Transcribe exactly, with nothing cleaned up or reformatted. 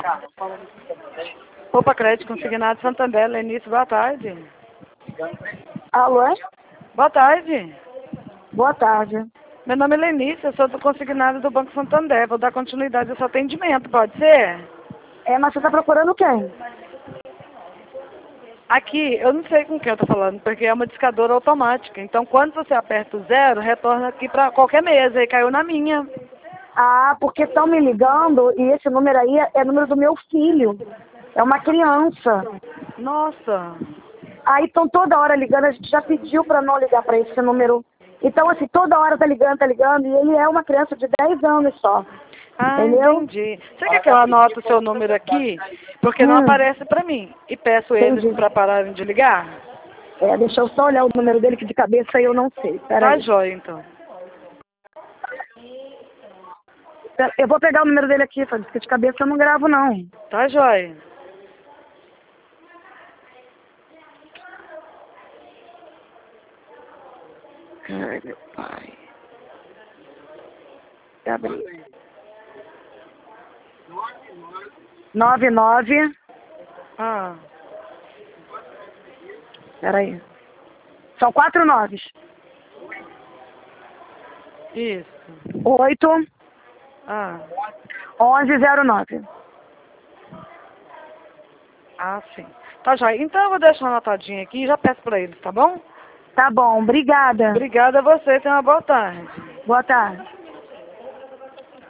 Opa, Crédito Consignado Santander, Lenice, boa tarde. Alô? Boa tarde. Boa tarde. Meu nome é Lenice, eu sou do consignado do Banco Santander. Vou dar continuidade ao seu atendimento, pode ser? É, mas você está procurando quem? Aqui, eu não sei com quem eu tô falando, porque é uma discadora automática. Então, quando você aperta o zero, retorna aqui para qualquer mesa. E caiu na minha. Ah, porque estão me ligando e esse número aí é, é número do meu filho. É uma criança. Nossa. Aí estão toda hora ligando, a gente já pediu para não ligar para esse número. Então, assim, toda hora tá ligando, tá ligando, e ele é uma criança de dez anos só. Ah, Entendeu? entendi. Você quer que eu anote o seu número aqui? Porque não Hum, aparece para mim. E peço eles entendi. para pararem de ligar? É, deixa eu só olhar o número dele, que de cabeça eu não sei. Tá Peraí. jóia, então. Eu vou pegar o número dele aqui, porque de cabeça eu não gravo, não. Tá jóia. Ai, meu pai. Gabriel. Nove, nove. Ah, Peraí. São quatro noves. isso. Oito, Ah, onze, zero, nove. ah, sim. Tá jóia. Então eu vou deixar uma anotadinha aqui e já peço para eles, tá bom? Tá bom, obrigada. Obrigada a você. Tenha uma boa tarde. Boa tarde.